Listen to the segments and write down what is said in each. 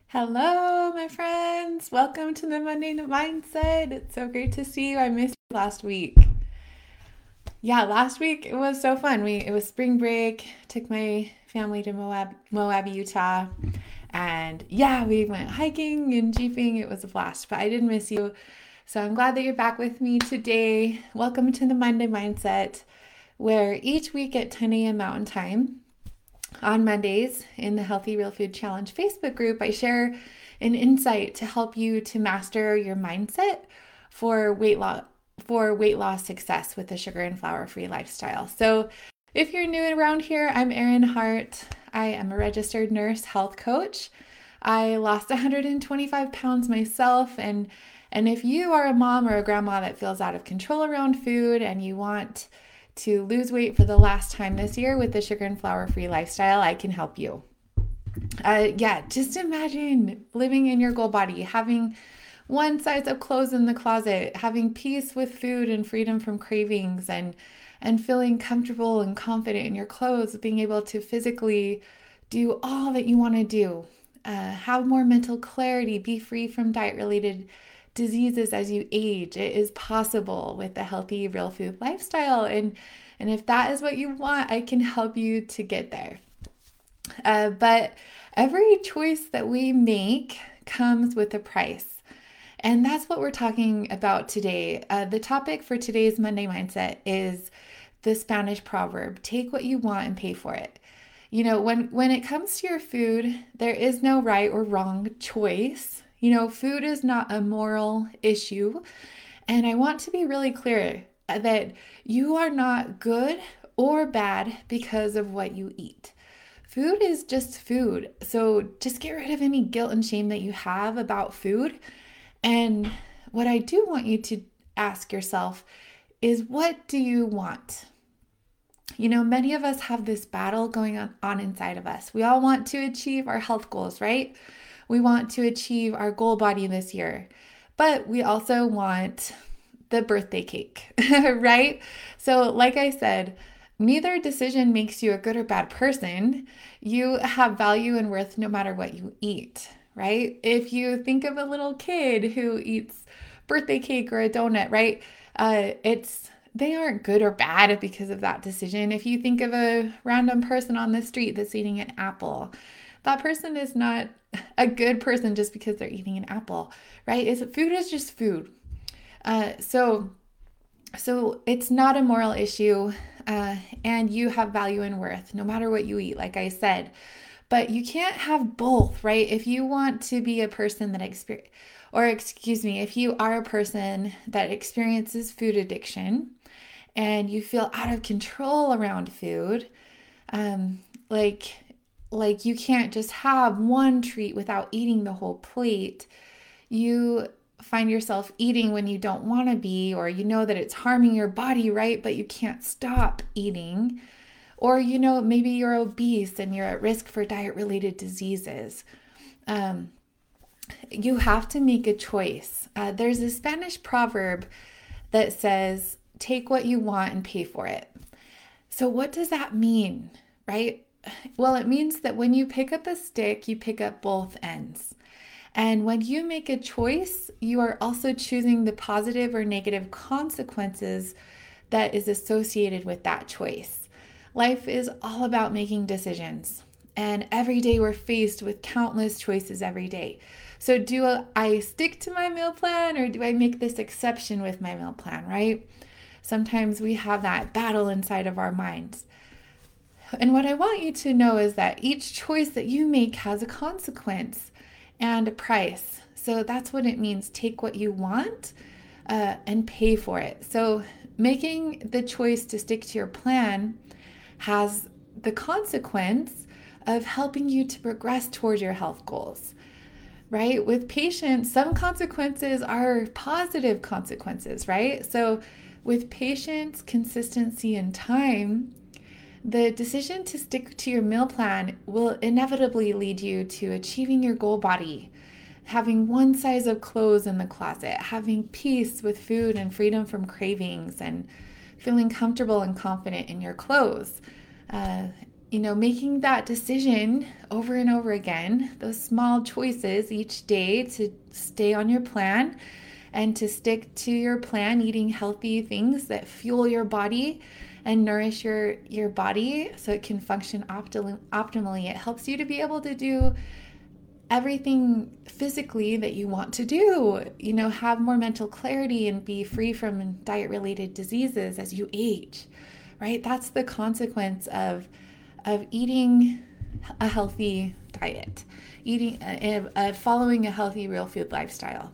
Hello, my friends. Welcome to the Monday Mindset. It's so great to see you. I missed you last week. Yeah, last week it was so fun. It was spring break. Took my family to Moab, Utah, and yeah, we went hiking and jeeping. It was a blast. But I did miss you, so I'm glad that you're back with me today. Welcome to the Monday Mindset, where each week at 10 a.m. Mountain Time on Mondays in the Healthy Real Food Challenge Facebook group, I share an insight to help you to master your mindset for weight loss success with a sugar and flour free lifestyle. So, if you're new around here, I'm Erin Hart. I am a registered nurse health coach. I lost 125 pounds myself, and if you are a mom or a grandma that feels out of control around food and you want to lose weight for the last time this year with the sugar and flour free lifestyle, I can help you. Just imagine living in your goal body, having one size of clothes in the closet, having peace with food and freedom from cravings, and feeling comfortable and confident in your clothes, being able to physically do all that you want to do, have more mental clarity, be free from diet related diseases as you age. It is possible with a healthy real food lifestyle, and if that is what you want, I can help you to get there. But every choice that we make comes with a price. And that's what we're talking about today. The topic for today's Monday Mindset is the Spanish proverb, take what you want and pay for it. You know, when it comes to your food, there is no right or wrong choice. You know, food is not a moral issue. And I want to be really clear that you are not good or bad because of what you eat. Food is just food. So just get rid of any guilt and shame that you have about food. And what I do want you to ask yourself is, what do you want? You know, many of us have this battle going on inside of us. We all want to achieve our health goals, right? We want to achieve our goal body this year, but we also want the birthday cake, right? So, like I said, neither decision makes you a good or bad person. You have value and worth no matter what you eat, right? If you think of a little kid who eats birthday cake or a donut, right? They aren't good or bad because of that decision. If you think of a random person on the street that's eating an apple, that person is not a good person just because they're eating an apple, right? Food is just food. So it's not a moral issue, and you have value and worth no matter what you eat, like I said. But you can't have both, right? If you want to be a person that if you are a person that experiences food addiction and you feel out of control around food, like you can't just have one treat without eating the whole plate. You find yourself eating when you don't want to be, or you know that it's harming your body, right? But you can't stop eating. Or, you know, maybe you're obese and you're at risk for diet-related diseases. You have to make a choice. There's a Spanish proverb that says, take what you want and pay for it. So what does that mean, right? Well, it means that when you pick up a stick, you pick up both ends. And when you make a choice, you are also choosing the positive or negative consequences that is associated with that choice. Life is all about making decisions. And every day we're faced with countless choices every day. So do I stick to my meal plan, or do I make this exception with my meal plan, right? Sometimes we have that battle inside of our minds. And what I want you to know is that each choice that you make has a consequence and a price. So that's what it means. Take what you want and pay for it. So making the choice to stick to your plan has the consequence of helping you to progress towards your health goals, right? With patience, some consequences are positive consequences, right? So with patience, consistency, and time, the decision to stick to your meal plan will inevitably lead you to achieving your goal body, having one size of clothes in the closet, having peace with food and freedom from cravings, and feeling comfortable and confident in your clothes. making that decision over and over again, those small choices each day to stay on your plan and to stick to your plan, eating healthy things that fuel your body and nourish your body so it can function optimally. It helps you to be able to do everything physically that you want to do, have more mental clarity and be free from diet-related diseases as you age, right? That's the consequence of eating a healthy diet, following a healthy real food lifestyle.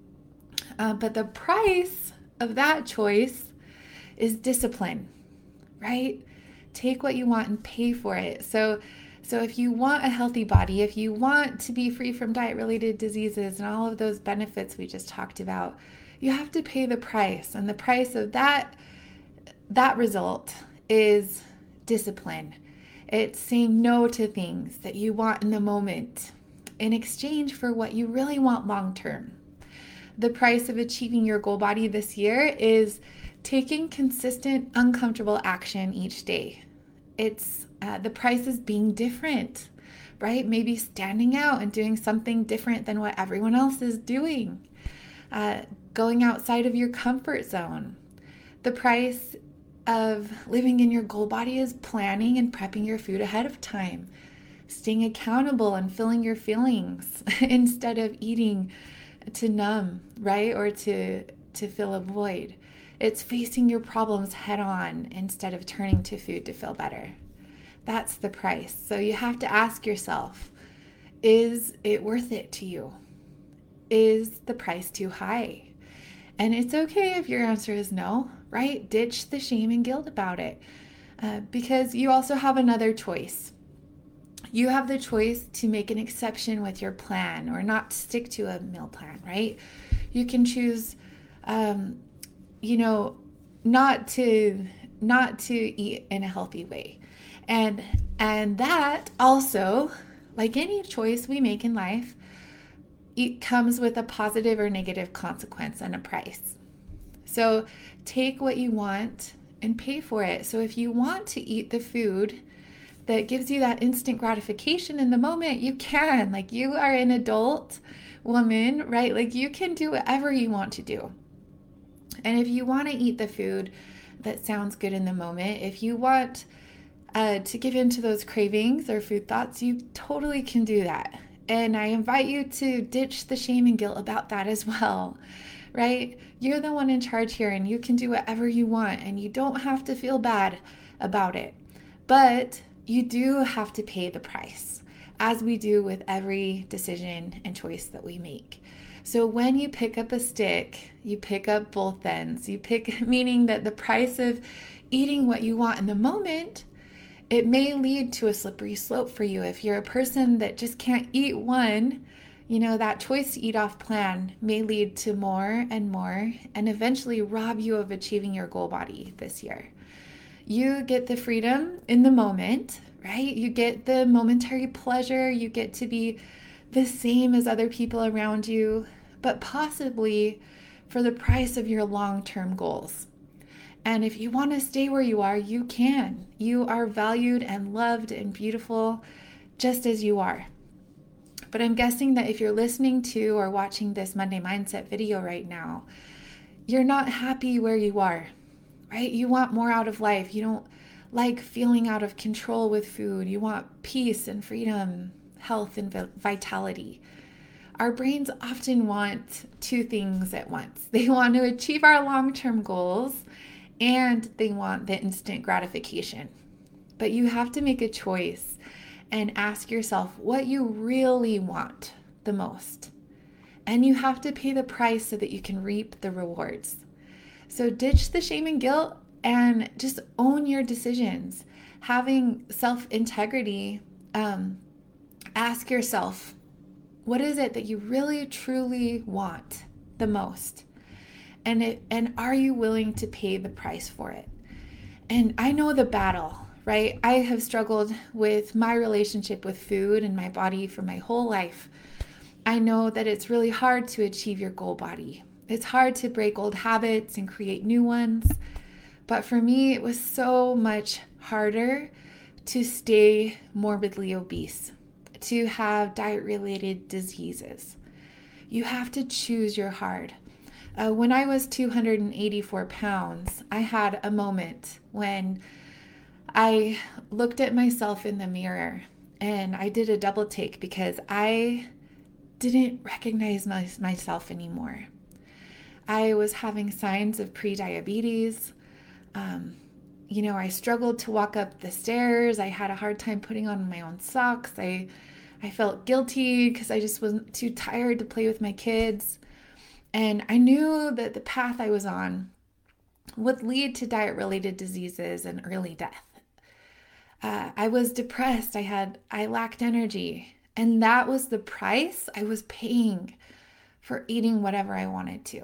But the price of that choice is discipline, right? Take what you want and pay for it. So if you want a healthy body, if you want to be free from diet-related diseases and all of those benefits we just talked about, you have to pay the price. And the price of that result is discipline. It's saying no to things that you want in the moment in exchange for what you really want long term. The price of achieving your goal body this year is taking consistent, uncomfortable action each day. It's the price is being different, right? Maybe standing out and doing something different than what everyone else is doing. Going outside of your comfort zone. The price of living in your goal body is planning and prepping your food ahead of time. Staying accountable and filling your feelings instead of eating to numb, right? Or to fill a void. It's facing your problems head on instead of turning to food to feel better. That's the price. So you have to ask yourself, is it worth it to you? Is the price too high? And it's okay if your answer is no, right? Ditch the shame and guilt about it because you also have another choice. You have the choice to make an exception with your plan or not stick to a meal plan, right? You can choose, not to eat in a healthy way. And that also, like any choice we make in life, it comes with a positive or negative consequence and a price. So take what you want and pay for it. So if you want to eat the food that gives you that instant gratification in the moment, you can. Like, you are an adult woman, right? Like, you can do whatever you want to do. And if you want to eat the food that sounds good in the moment, if you want to give in to those cravings or food thoughts, you totally can do that. And I invite you to ditch the shame and guilt about that as well, right? You're the one in charge here and you can do whatever you want and you don't have to feel bad about it. But you do have to pay the price, as we do with every decision and choice that we make. So when you pick up a stick, you pick up both ends. Meaning that the price of eating what you want in the moment, it may lead to a slippery slope for you. If you're a person that just can't eat one, that choice to eat off plan may lead to more and more and eventually rob you of achieving your goal body this year. You get the freedom in the moment, right? You get the momentary pleasure. You get to be the same as other people around you, but possibly for the price of your long-term goals. And if you want to stay where you are, you can. You are valued and loved and beautiful just as you are. But I'm guessing that if you're listening to or watching this Monday Mindset video right now, you're not happy where you are, right? You want more out of life. You don't like feeling out of control with food. You want peace and freedom, health and vitality. Our brains often want two things at once. They want to achieve our long-term goals and they want the instant gratification. But you have to make a choice and ask yourself what you really want the most. And you have to pay the price so that you can reap the rewards. So ditch the shame and guilt and just own your decisions. Having self-integrity, ask yourself, what is it that you really truly want the most? And are you willing to pay the price for it? And I know the battle, right? I have struggled with my relationship with food and my body for my whole life. I know that it's really hard to achieve your goal body. It's hard to break old habits and create new ones. But for me, it was so much harder to stay morbidly obese, to have diet-related diseases. You have to choose your hard. When I was 284 pounds, I had a moment when I looked at myself in the mirror and I did a double take because I didn't recognize myself anymore. I was having signs of prediabetes. I struggled to walk up the stairs. I had a hard time putting on my own socks. I felt guilty because I just wasn't too tired to play with my kids. And I knew that the path I was on would lead to diet-related diseases and early death. I was depressed. I lacked energy. And that was the price I was paying for eating whatever I wanted to.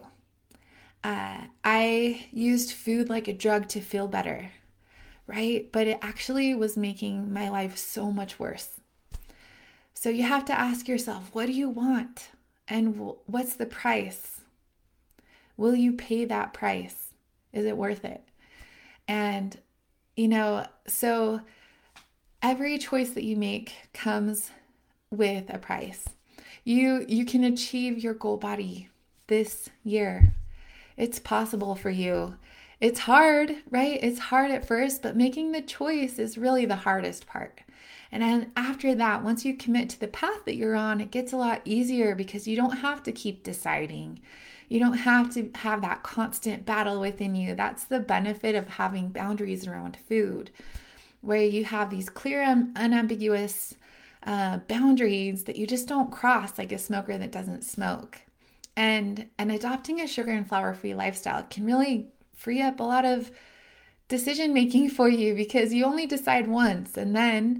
I used food like a drug to feel better, right? But it actually was making my life so much worse. So you have to ask yourself, what do you want? And what's the price? Will you pay that price? Is it worth it? And, so every choice that you make comes with a price. You can achieve your goal body this year. It's possible for you. It's hard, right? It's hard at first, but making the choice is really the hardest part. And then after that, once you commit to the path that you're on, it gets a lot easier because you don't have to keep deciding. You don't have to have that constant battle within you. That's the benefit of having boundaries around food, where you have these clear, unambiguous boundaries that you just don't cross like a smoker that doesn't smoke. And adopting a sugar and flour-free lifestyle can really free up a lot of decision making for you because you only decide once, and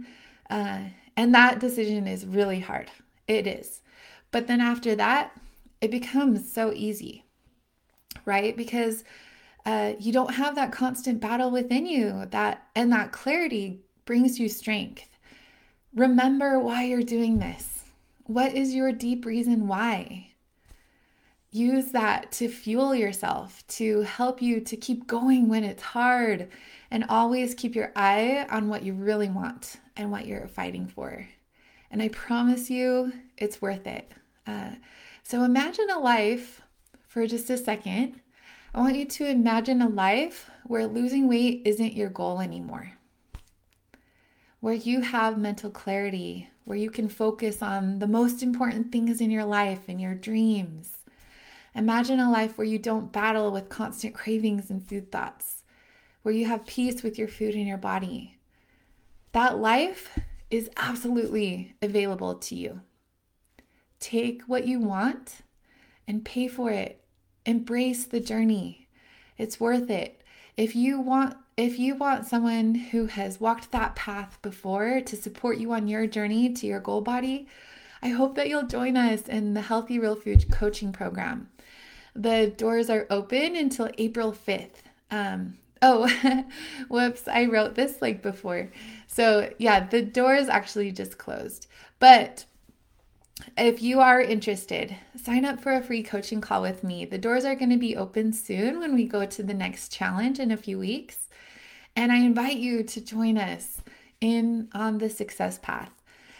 that decision is really hard. It is. But then after that, it becomes so easy, right? Because you don't have that constant battle within you, and that clarity brings you strength. Remember why you're doing this. What is your deep reason why? Use that to fuel yourself, to help you to keep going when it's hard, and always keep your eye on what you really want and what you're fighting for. And I promise you, it's worth it. So imagine a life for just a second. I want you to imagine a life where losing weight isn't your goal anymore, where you have mental clarity, where you can focus on the most important things in your life and your dreams. Imagine a life where you don't battle with constant cravings and food thoughts, where you have peace with your food and your body. That life is absolutely available to you. Take what you want and pay for it. Embrace the journey. It's worth it. If you want someone who has walked that path before to support you on your journey to your goal body, I hope that you'll join us in the Healthy Real Food Coaching Program. The doors are open until April 5th. Whoops, I wrote this before. So yeah, the doors actually just closed. But if you are interested, sign up for a free coaching call with me. The doors are going to be open soon when we go to the next challenge in a few weeks. And I invite you to join us on the success path.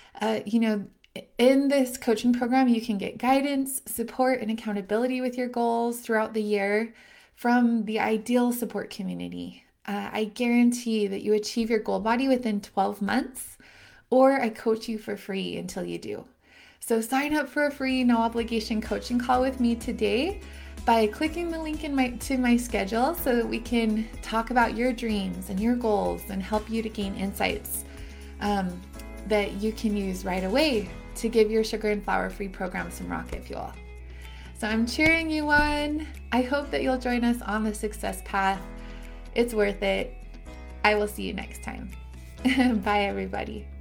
In this coaching program, you can get guidance, support, and accountability with your goals throughout the year from the ideal support community. I guarantee that you achieve your goal body within 12 months, or I coach you for free until you do. So sign up for a free, no obligation coaching call with me today by clicking the link to my schedule so that we can talk about your dreams and your goals and help you to gain insights that you can use right away to give your sugar and flour-free program some rocket fuel. So I'm cheering you on. I hope that you'll join us on the success path. It's worth it. I will see you next time. Bye, everybody.